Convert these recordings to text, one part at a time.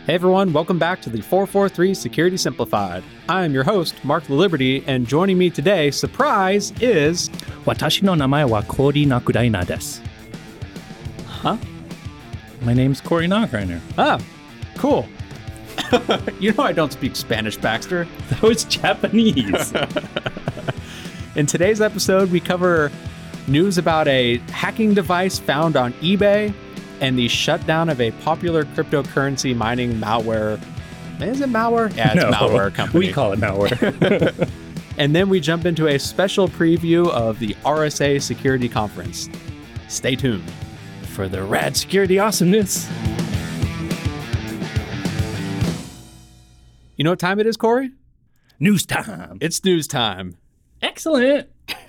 Hey everyone, welcome back to the 443 Security Simplified. I am your host, Mark the Liberty, and joining me today, surprise, is... Watashi no namae wa Cory Nakuraina desu. Huh? My name's Cory Nakuraina. Ah, cool. You know I don't speak Spanish, Baxter. That was Japanese. In today's episode, we cover news about a hacking device found on eBay and the shutdown of a popular cryptocurrency mining malware. Is it malware? Yeah, it's malware company. We call it malware. And then we jump into a special preview of the RSA Security Conference. Stay tuned. For the rad security awesomeness. You know what time it is, Cory? News time. It's news time. Excellent.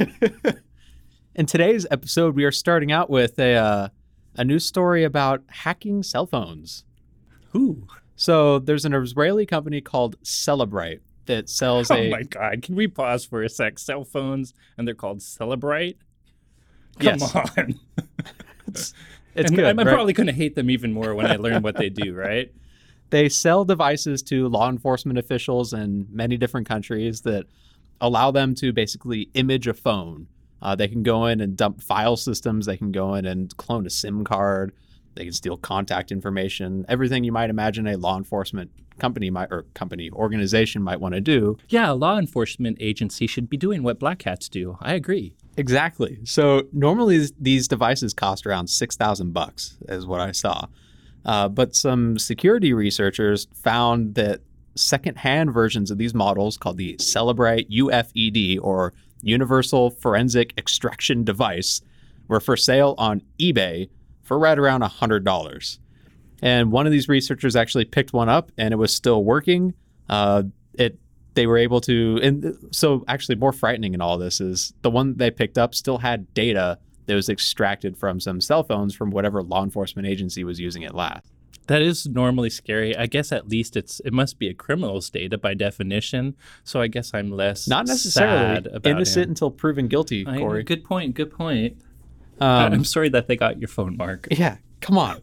In today's episode, we are starting out with a news story about hacking cell phones. Ooh. So there's an Israeli company called Cellebrite that sells Oh my God. Can we pause for a sec? Cell phones, and they're called Cellebrite? Come Yes. on. It's and good, I'm right? probably going to hate them even more when I learn what they do, right? They sell devices to law enforcement officials in many different countries that allow them to basically image a phone. They can go in and dump file systems. They can go in and clone a SIM card. They can steal contact information. Everything you might imagine a law enforcement organization might want to do. Yeah, a law enforcement agency should be doing what black hats do. I agree. Exactly. So normally these devices cost around $6,000 is what I saw. But some security researchers found that secondhand versions of these models called the Cellebrite UFED or Universal Forensic Extraction Device were for sale on eBay for right around $100. And one of these researchers actually picked one up and it was still working. They were able to, and so actually more frightening in all this is the one they picked up still had data that was extracted from some cell phones from whatever law enforcement agency was using it last. That is normally scary. I guess at least it must be a criminal's data by definition. So I guess I'm less Not necessarily sad about innocent him. until proven guilty, Cory. Good point. Good point. I'm sorry that they got your phone, Mark. Yeah, come on.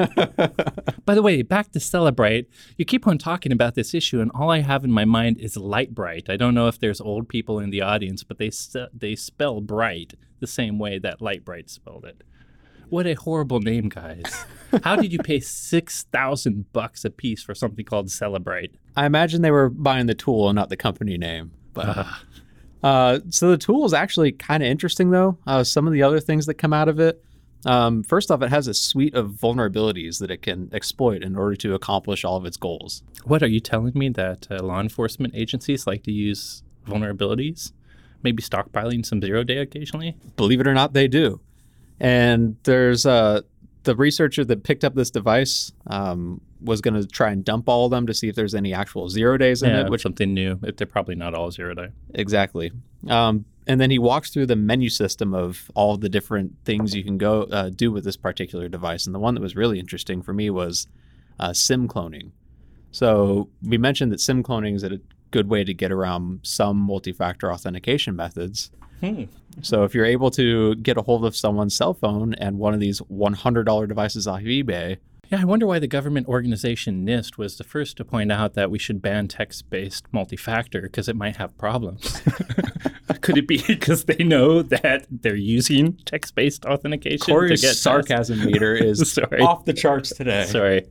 By the way, back to Cellebrite. You keep on talking about this issue, and all I have in my mind is Lightbright. I don't know if there's old people in the audience, but they spell bright the same way that Lightbright spelled it. What a horrible name, guys. How did you pay $6,000 a piece for something called Cellebrite? I imagine they were buying the tool and not the company name. But so the tool is actually kind of interesting, though. Some of the other things that come out of it. First off, it has a suite of vulnerabilities that it can exploit in order to accomplish all of its goals. What, are you telling me that law enforcement agencies like to use vulnerabilities? Maybe stockpiling some zero-day occasionally? Believe it or not, they do. And there's the researcher that picked up this device was going to try and dump all of them to see if there's any actual 0 days in it. Which something new. If they're probably not all 0 day. Exactly. And then he walks through the menu system of all the different things you can go do with this particular device. And the one that was really interesting for me was SIM cloning. So we mentioned that SIM cloning is a good way to get around some multi-factor authentication methods. So if you're able to get a hold of someone's cell phone and one of these $100 devices off eBay. Yeah, I wonder why the government organization NIST was the first to point out that we should ban text-based multi-factor because it might have problems. Could it be because they know that they're using text-based authentication Cory's to get sarcasm meter is off the charts today. Sorry.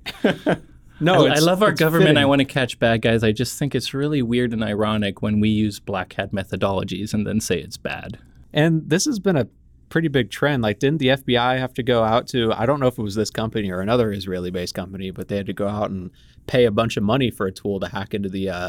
No, I love our government. fitting. I want to catch bad guys. I just think it's really weird and ironic when we use black hat methodologies and then say it's bad. And this has been a pretty big trend. Like, didn't the FBI have to go out to, I don't know if it was this company or another Israeli-based company, but they had to go out and pay a bunch of money for a tool to hack into the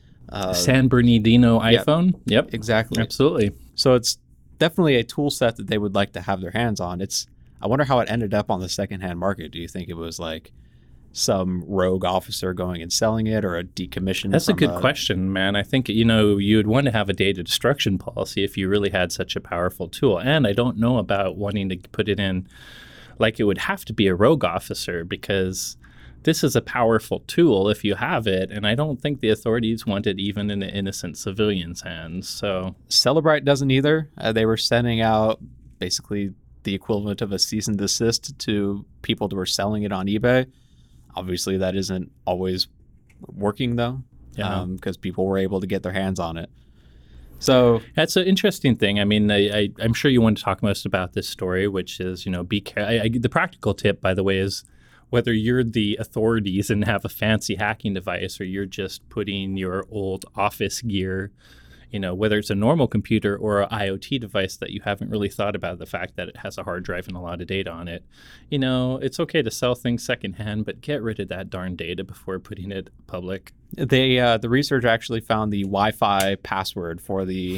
San Bernardino iPhone? Yep. Exactly. Absolutely. So it's definitely a tool set that they would like to have their hands on. I wonder how it ended up on the secondhand market. Do you think it was like some rogue officer going and selling it, or a decommission? That's a good question, man. I think, you would want to have a data destruction policy if you really had such a powerful tool. And I don't know about wanting to put it in like it would have to be a rogue officer, because this is a powerful tool if you have it. And I don't think the authorities want it even in an innocent civilian's hands. So Cellebrite doesn't either. They were sending out basically the equivalent of a cease and desist to people that were selling it on eBay. Obviously, that isn't always working though, Yeah. because people were able to get their hands on it. So That's an interesting thing. I mean, I'm sure you want to talk most about this story, which is, be careful. The practical tip, by the way, is whether you're the authorities and have a fancy hacking device or you're just putting your old office gear, whether it's a normal computer or an IoT device that you haven't really thought about the fact that it has a hard drive and a lot of data on it. It's okay to sell things secondhand, but get rid of that darn data before putting it public. the research actually found the Wi-Fi password for the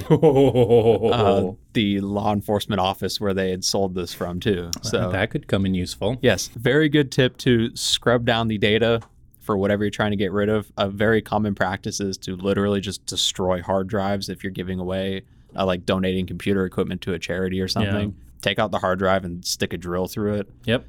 law enforcement office where they had sold this from too. So that could come in useful. yes, very good tip to scrub down the data for whatever you're trying to get rid of. A very common practice is to literally just destroy hard drives if you're giving away, like donating computer equipment to a charity or something. Yeah. Take out the hard drive and stick a drill through it. Yep.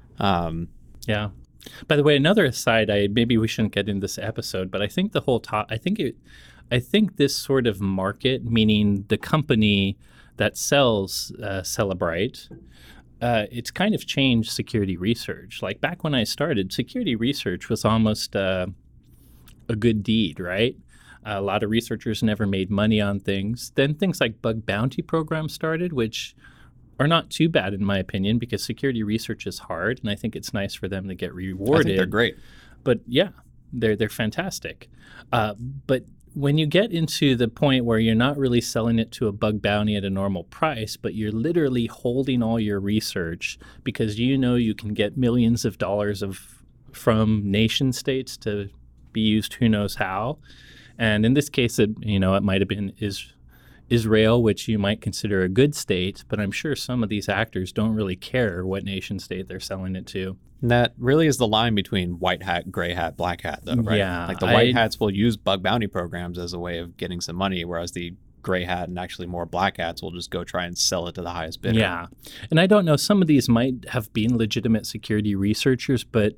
Yeah. By the way, another aside, maybe we shouldn't get in this episode, but I think the whole I think this sort of market, meaning the company that sells Cellebrite, it's kind of changed security research. Like back when I started, security research was almost a good deed, right? A lot of researchers never made money on things. Then things like bug bounty programs started, which are not too bad in my opinion, because security research is hard, and I think it's nice for them to get rewarded. I think they're great. But yeah, they're fantastic. But when you get into the point where you're not really selling it to a bug bounty at a normal price, but you're literally holding all your research because you can get millions of dollars from nation states to be used who knows how. And in this case, it might have been Israel, which you might consider a good state, but I'm sure some of these actors don't really care what nation state they're selling it to. And that really is the line between white hat, gray hat, black hat, though, right? Yeah. Like the white hats will use bug bounty programs as a way of getting some money, whereas the gray hat and actually more black hats will just go try and sell it to the highest bidder. Yeah. And I don't know, some of these might have been legitimate security researchers, but,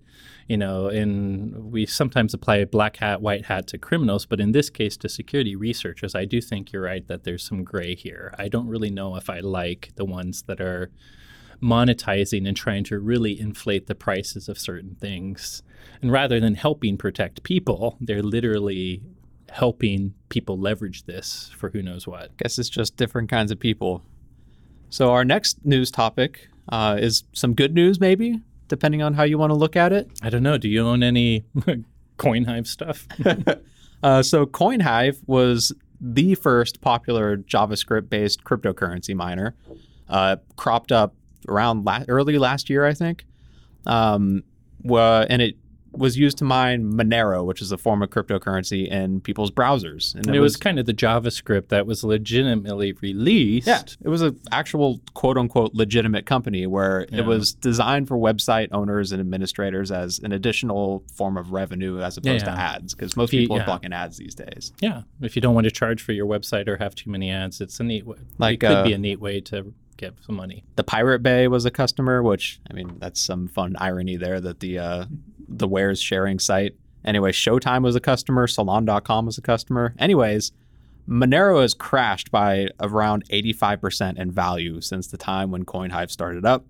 we sometimes apply black hat, white hat to criminals, but in this case to security researchers, I do think you're right that there's some gray here. I don't really know if I like the ones that are monetizing and trying to really inflate the prices of certain things. And rather than helping protect people, they're literally helping people leverage this for who knows what. Guess it's just different kinds of people. So our next news topic is some good news, maybe, depending on how you want to look at it. I don't know. Do you own any CoinHive stuff? So CoinHive was the first popular JavaScript-based cryptocurrency miner. Cropped up around early last year, I think. And it was used to mine Monero, which is a form of cryptocurrency in people's browsers. And it was kind of the JavaScript that was legitimately released. Yeah, it was an actual quote-unquote legitimate company where it was designed for website owners and administrators as an additional form of revenue as opposed to ads, because most people are blocking ads these days. Yeah, if you don't want to charge for your website or have too many ads, it's a neat way. It could be a neat way to get some money. The Pirate Bay was a customer, which, I mean, that's some fun irony there that the wares sharing site. Anyway, Showtime was a customer. Salon.com was a customer. Anyways, Monero has crashed by around 85% in value since the time when CoinHive started up.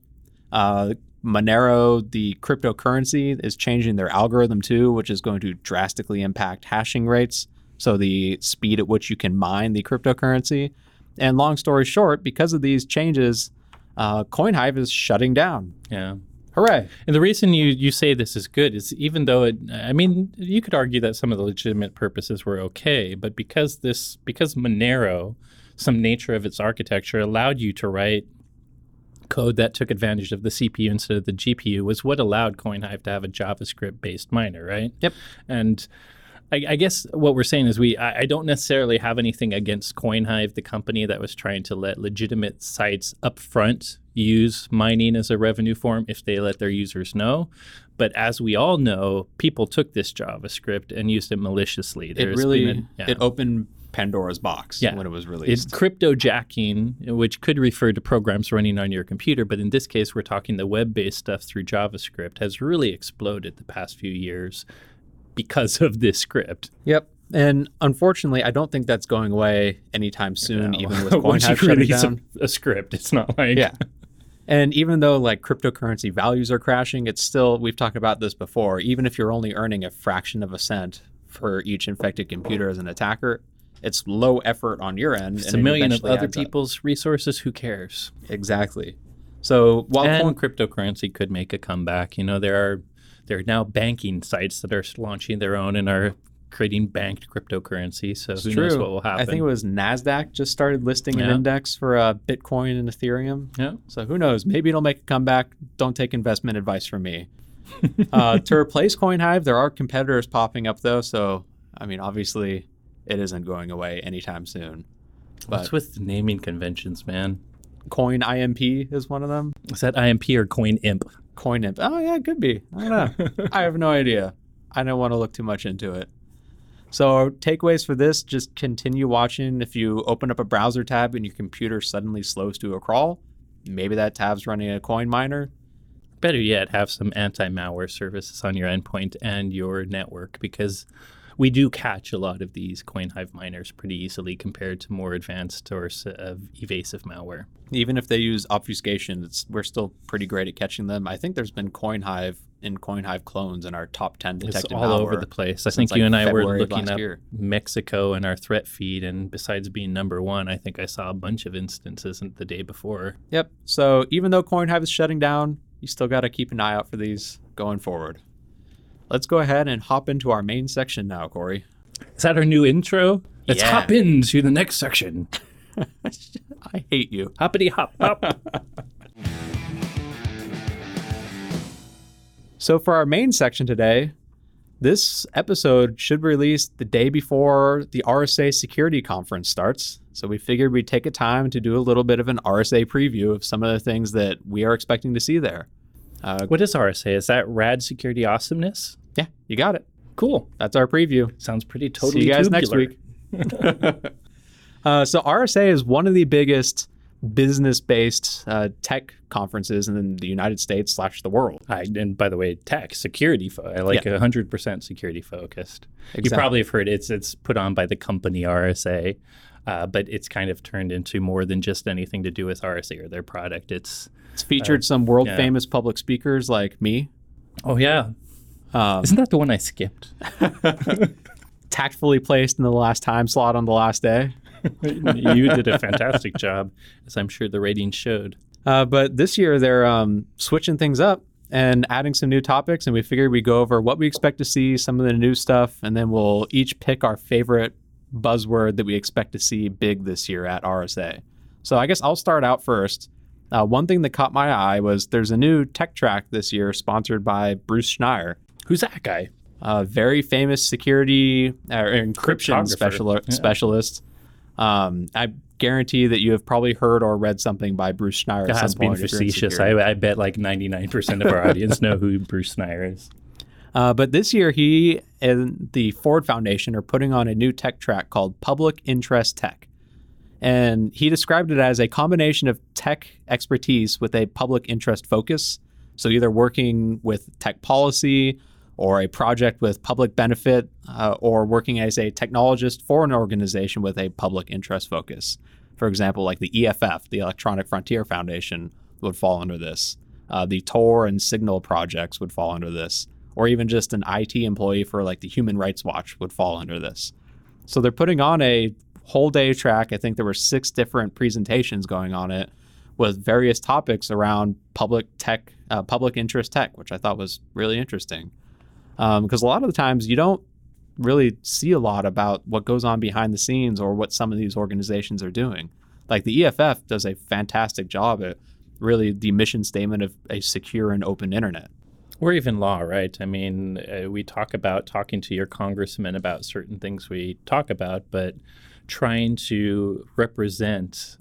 Monero, the cryptocurrency, is changing their algorithm too, which is going to drastically impact hashing rates. So the speed at which you can mine the cryptocurrency. And long story short, because of these changes, CoinHive is shutting down. Yeah. Hooray. And the reason you say this is good is even though you could argue that some of the legitimate purposes were okay, but because Monero, some nature of its architecture allowed you to write code that took advantage of the CPU instead of the GPU was what allowed CoinHive to have a JavaScript-based miner, right? Yep. And I guess what we're saying is I don't necessarily have anything against CoinHive, the company that was trying to let legitimate sites up front use mining as a revenue form if they let their users know. But as we all know, people took this JavaScript and used it maliciously. It opened Pandora's box when it was released. It's cryptojacking, which could refer to programs running on your computer, but in this case, we're talking the web-based stuff through JavaScript has really exploded the past few years because of this script. Yep. And unfortunately, I don't think that's going away anytime soon, even with Once CoinHive you shutting release down. a script, it's not like... Yeah. And even though like cryptocurrency values are crashing, it's still, we've talked about this before, even if you're only earning a fraction of a cent for each infected computer as an attacker, it's low effort on your end. It's a million of other people's resources. Who cares? Exactly. So while cryptocurrency could make a comeback, there are now banking sites that are launching their own and are creating banked cryptocurrency. So who knows what will happen? I think it was NASDAQ just started listing an index for Bitcoin and Ethereum. Yeah. So who knows? Maybe it'll make a comeback. Don't take investment advice from me. To replace CoinHive, there are competitors popping up though. So, I mean, obviously it isn't going away anytime soon. What's with the naming conventions, man? CoinIMP is one of them. Is that IMP or CoinImp? CoinImp. Oh, yeah, it could be. I don't know. I have no idea. I don't want to look too much into it. So takeaways for this, just continue watching. If you open up a browser tab and your computer suddenly slows to a crawl, maybe that tab's running a coin miner. Better yet, have some anti-malware services on your endpoint and your network, because we do catch a lot of these CoinHive miners pretty easily compared to more advanced source of evasive malware. Even if they use obfuscation, we're still pretty great at catching them. I think there's been CoinHive and CoinHive clones in our top 10 detected malware. It's all over the place. I think you and I were looking up Mexico in our threat feed, and besides being number one, I think I saw a bunch of instances the day before. Yep. So even though CoinHive is shutting down, you still got to keep an eye out for these going forward. Let's go ahead and hop into our main section now, Corey. Is that our new intro? Let's hop into the next section. I hate you. Hoppity hop hop. So for our main section today, this episode should release the day before the RSA Security Conference starts. So we figured we'd take a time to do a little bit of an RSA preview of some of the things that we are expecting to see there. What is RSA? Is that Rad Security Awesomeness? Yeah, you got it. Cool. That's our preview. Sounds pretty totally See you guys tubular. next week. So RSA is one of the biggest business-based tech conferences in the United States / the world. And by the way, tech, security, 100% security focused. Exactly. You probably have heard it's put on by the company RSA, but it's kind of turned into more than just anything to do with RSA or their product. It's featured some world-famous public speakers like me. Oh, yeah. Isn't that the one I skipped? Tactfully placed in the last time slot on the last day. You did a fantastic job, as I'm sure the ratings showed. But this year they're switching things up and adding some new topics, and we figured we'd go over what we expect to see, some of the new stuff, and then we'll each pick our favorite buzzword that we expect to see big this year at RSA. So I guess I'll start out first. One thing that caught my eye was there's a new tech track this year sponsored by Bruce Schneier. Who's that guy? A very famous security encryption specialist. I guarantee that you have probably heard or read something by Bruce Schneier at some point. Being facetious. I bet like 99% of our audience know who Bruce Schneier is. But this year, he and the Ford Foundation are putting on a new tech track called Public Interest Tech. And he described it as a combination of tech expertise with a public interest focus. So either working with tech policy or a project with public benefit, or working as a technologist for an organization with a public interest focus. For example, like the EFF, the Electronic Frontier Foundation, would fall under this. The Tor and Signal projects would fall under this. Or even just an IT employee for like the Human Rights Watch would fall under this. So they're putting on a whole day track. I think there were 6 different presentations going on it with various topics around public interest tech, which I thought was really interesting. Because a lot of the times you don't really see a lot about what goes on behind the scenes or what some of these organizations are doing. Like the EFF does a fantastic job at really the mission statement of a secure and open internet. Or even law, right? I mean, we talk about talking to your congressman about certain things we talk about, but trying to represent,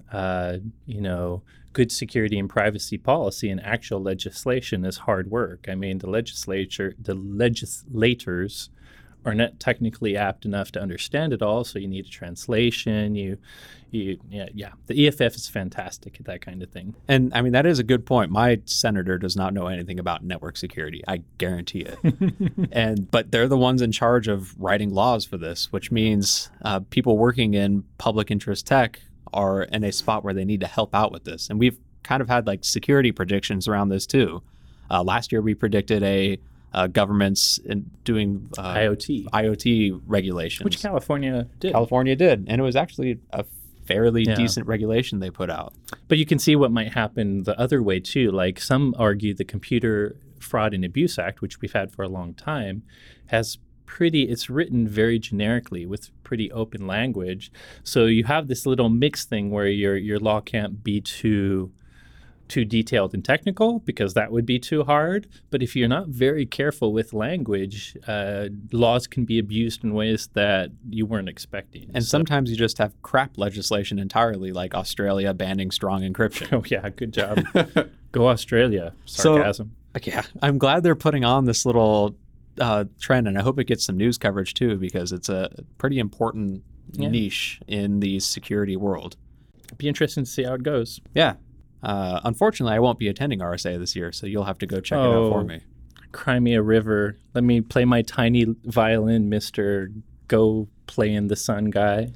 good security and privacy policy and actual legislation is hard work. I mean, the legislators are not technically apt enough to understand it all, so you need a translation. The EFF is fantastic at that kind of thing. And I mean, that is a good point. My senator does not know anything about network security. I guarantee it. But they're the ones in charge of writing laws for this, which means people working in public interest tech are in a spot where they need to help out with this. And we've kind of had like security predictions around this too. Last year we predicted governments doing IoT regulations, which California did. California did, and it was actually a fairly decent regulation they put out. But you can see what might happen the other way too. Like some argue the Computer Fraud and Abuse Act, which we've had for a long time, it's written very generically with pretty open language. So you have this little mixed thing where your law can't be too detailed and technical because that would be too hard. But if you're not very careful with language, laws can be abused in ways that you weren't expecting. And sometimes you just have crap legislation entrend, like Australia banning strong encryption. Oh, yeah. Good job. Go Australia. Sarcasm. So, yeah, I'm glad they're putting on this little trend, and I hope it gets some news coverage too, because it's a pretty important niche in the security world. It'd be interesting to see how it goes. Yeah. Unfortunately, I won't be attending RSA this year, so you'll have to go check it out for me. Cry me a river. Let me play my tiny violin, Mr. Go Play in the Sun guy.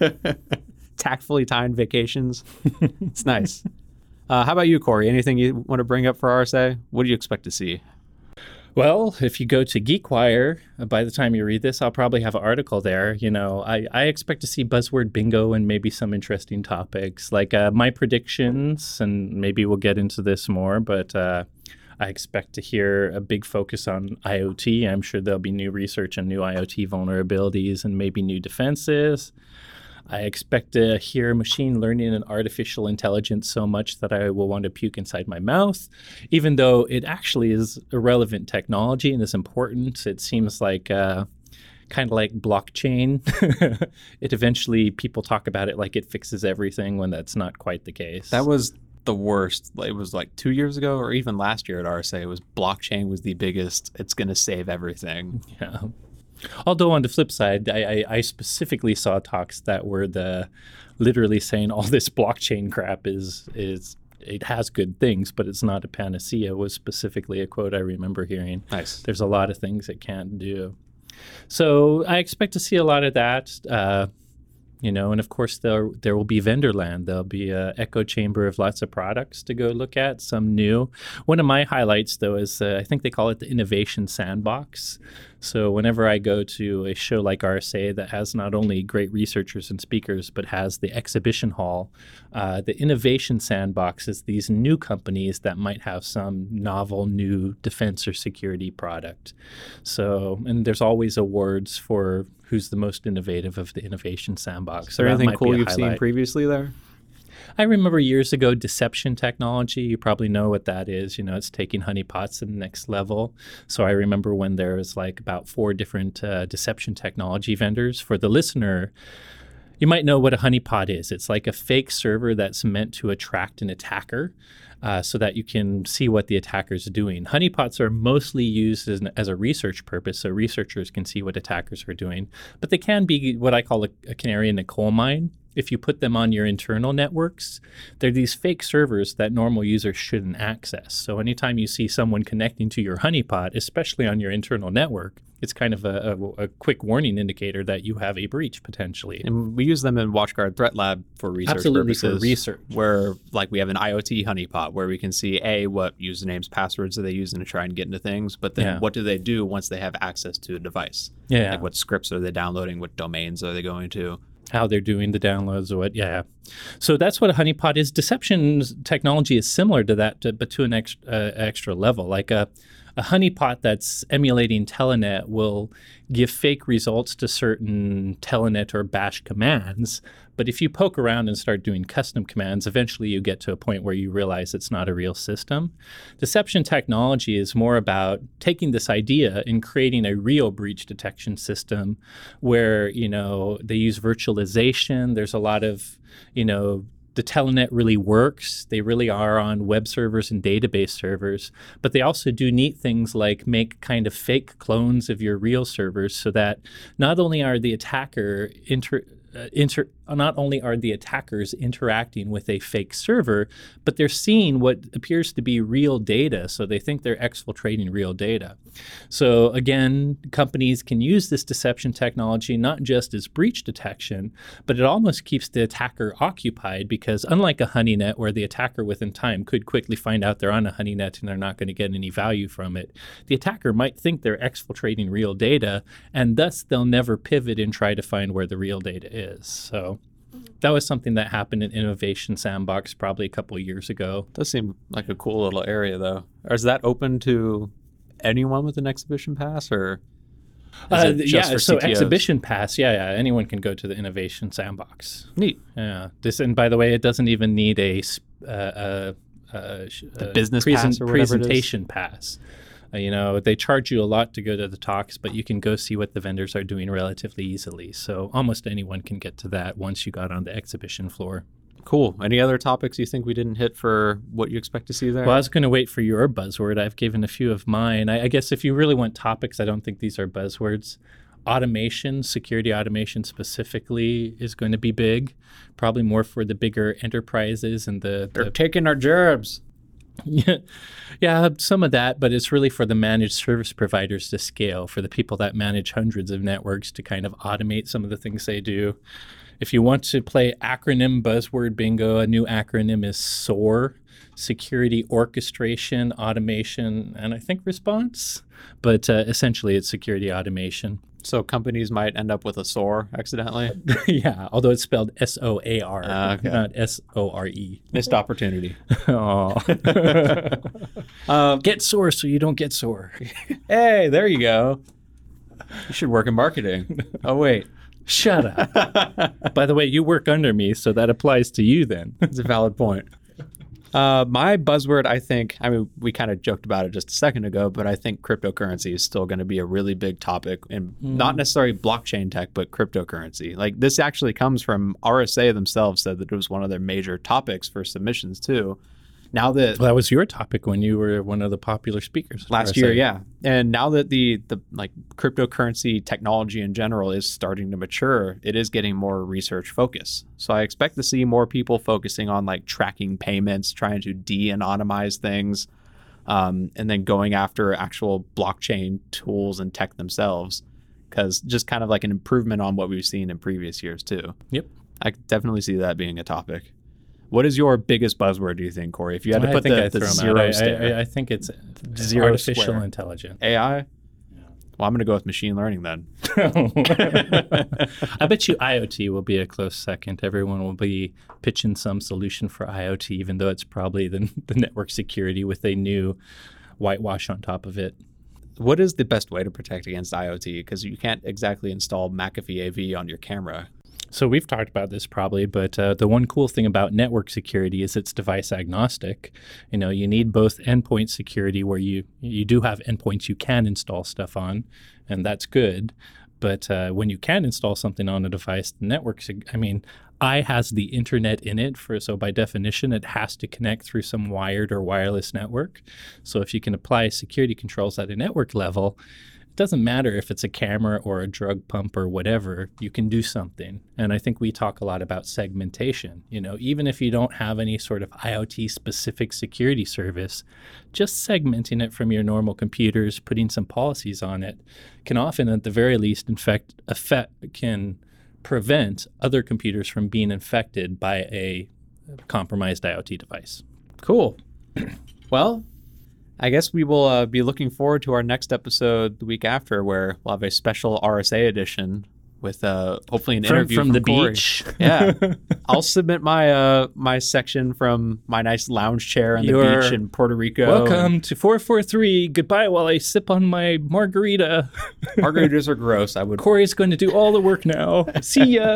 Tactfully timed vacations. It's nice. How about you, Corey? Anything you want to bring up for RSA? What do you expect to see? Well, if you go to GeekWire, by the time you read this, I'll probably have an article there. I expect to see buzzword bingo and maybe some interesting topics, like my predictions, and maybe we'll get into this more, but I expect to hear a big focus on IoT. I'm sure there'll be new research on new IoT vulnerabilities and maybe new defenses. I expect to hear machine learning and artificial intelligence so much that I will want to puke inside my mouth, even though it actually is a relevant technology and is important. It seems like kind of like blockchain. It eventually, people talk about it like it fixes everything when that's not quite the case. That was the worst. It was like 2 years ago or even last year at RSA. It was blockchain was the biggest. It's going to save everything. Yeah. Although on the flip side, I specifically saw talks that were literally saying all this blockchain crap is it has good things, but it's not a panacea, was specifically a quote I remember hearing. Nice. There's a lot of things it can't do. So I expect to see a lot of that. And of course there will be vendor land. There'll be an echo chamber of lots of products to go look at, some new. One of my highlights, though, is I think they call it the Innovation Sandbox. So whenever I go to a show like RSA that has not only great researchers and speakers, but has the exhibition hall, the Innovation Sandbox is these new companies that might have some novel new defense or security product. So, and there's always awards for who's the most innovative of the Innovation Sandbox. Is there anything cool you've seen previously there? I remember years ago, deception technology. You probably know what that is. It's taking honeypots to the next level. So I remember when there was like about 4 different deception technology vendors. For the listener, you might know what a honeypot is. It's like a fake server that's meant to attract an attacker so that you can see what the attacker's doing. Honeypots are mostly used as a research purpose, so researchers can see what attackers are doing. But they can be what I call a canary in a coal mine. If you put them on your internal networks, they're these fake servers that normal users shouldn't access. So anytime you see someone connecting to your honeypot, especially on your internal network, it's kind of a quick warning indicator that you have a breach potentially. And we use them in WatchGuard Threat Lab for research Absolutely, purposes. for research. Where like we have an IoT honeypot where we can see what usernames, passwords are they using to try and get into things, but then what do they do once they have access to a device? Yeah. Like what scripts are they downloading? What domains are they going to? How they're doing the downloads or what, So that's what a honeypot is. Deception technology is similar to that, but to an extra level. Like a honeypot that's emulating Telnet will give fake results to certain Telnet or bash commands. But if you poke around and start doing custom commands, eventually you get to a point where you realize it's not a real system. Deception technology is more about taking this idea and creating a real breach detection system where, they use virtualization. There's a lot of, the Telnet really works. They really are on web servers and database servers, but they also do neat things like make kind of fake clones of your real servers so that not only are the attacker not only are the attackers interacting with a fake server, but they're seeing what appears to be real data. So they think they're exfiltrating real data. So again, companies can use this deception technology not just as breach detection, but it almost keeps the attacker occupied, because unlike a honeynet where the attacker within time could quickly find out they're on a honeynet and they're not going to get any value from it, the attacker might think they're exfiltrating real data, and thus they'll never pivot and try to find where the real data is. So that was something that happened in Innovation Sandbox probably a couple of years ago. Does seem like a cool little area, though. Or is that open to anyone with an exhibition pass, or is it just for so CTOs? Exhibition Pass, anyone can go to the Innovation Sandbox. Neat. Yeah, and by the way, it doesn't even need a business pass or whatever it is? presentation pass. They charge you a lot to go to the talks, but you can go see what the vendors are doing relatively easily. So almost anyone can get to that once you got on the exhibition floor. Cool. Any other topics you think we didn't hit for what you expect to see there? Well, I was going to wait for your buzzword. I've given a few of mine. I guess if you really want topics, I don't think these are buzzwords. Automation, security automation specifically, is going to be big, probably more for the bigger enterprises and They're taking our jobs. Yeah, some of that, but it's really for the managed service providers to scale, for the people that manage hundreds of networks to kind of automate some of the things they do. If you want to play acronym buzzword bingo, a new acronym is SOAR, Security Orchestration, Automation, and I think Response. But essentially, it's security automation. So companies might end up with a SOAR accidentally? Yeah, although it's spelled SOAR, okay. not SORE. Missed opportunity. Oh. Get sore so you don't get sore. Hey, there you go. You should work in marketing. Oh, wait. Shut up. By the way, you work under me, so that applies to you then. That's a valid point. My buzzword, we kind of joked about it just a second ago, but I think cryptocurrency is still going to be a really big topic, and not necessarily blockchain tech, but cryptocurrency. Like, this actually comes from RSA themselves, said that it was one of their major topics for submissions too. Now that that was your topic when you were one of the popular speakers last year, yeah. And now that the cryptocurrency technology in general is starting to mature, it is getting more research focus. So I expect to see more people focusing on like tracking payments, trying to de-anonymize things, and then going after actual blockchain tools and tech themselves, because just kind of like an improvement on what we've seen in previous years too. Yep. I definitely see that being a topic. What is your biggest buzzword, do you think, Corey? If you had to put the zero stare. I think it's zero artificial square. intelligence. AI? Yeah. Well, I'm going to go with machine learning then. I bet you IoT will be a close second. Everyone will be pitching some solution for IoT, even though it's probably the network security with a new whitewash on top of it. What is the best way to protect against IoT? Because you can't exactly install McAfee AV on your camera. So we've talked about this probably, but the one cool thing about network security is it's device agnostic. You need both endpoint security where you do have endpoints you can install stuff on, and that's good. But when you can install something on a device, the network, I has the internet in it, so by definition, it has to connect through some wired or wireless network. So if you can apply security controls at a network level, it doesn't matter if it's a camera or a drug pump or whatever, you can do something. And I think we talk a lot about segmentation. Even if you don't have any sort of IoT specific security service, just segmenting it from your normal computers, putting some policies on it, can often at the very least can prevent other computers from being infected by a compromised IoT device. Cool. Well, I guess we will be looking forward to our next episode the week after, where we'll have a special RSA edition with hopefully an interview from the Corey. beach. Yeah, I'll submit my my section from my nice lounge chair on the beach in Puerto Rico. Welcome to 443. Goodbye while I sip on my margarita. Margaritas are gross. Corey's going to do all the work now. See ya.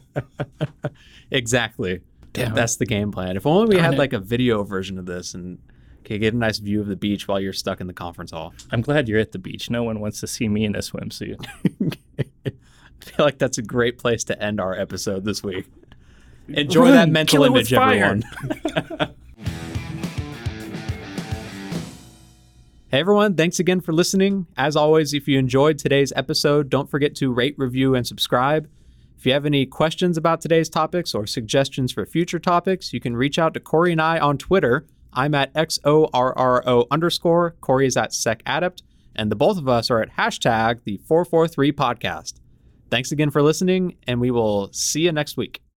Exactly. Damn. That's the game plan. If only we had like a video version of this and could get a nice view of the beach while you're stuck in the conference hall. I'm glad you're at the beach. No one wants to see me in a swimsuit. I feel like that's a great place to end our episode this week. Enjoy that mental image, everyone. Hey, everyone. Thanks again for listening. As always, if you enjoyed today's episode, don't forget to rate, review, and subscribe. If you have any questions about today's topics or suggestions for future topics, you can reach out to Corey and I on Twitter. I'm at XORRO_. Corey is at SecAdept. And the both of us are at #the443podcast. Thanks again for listening, and we will see you next week.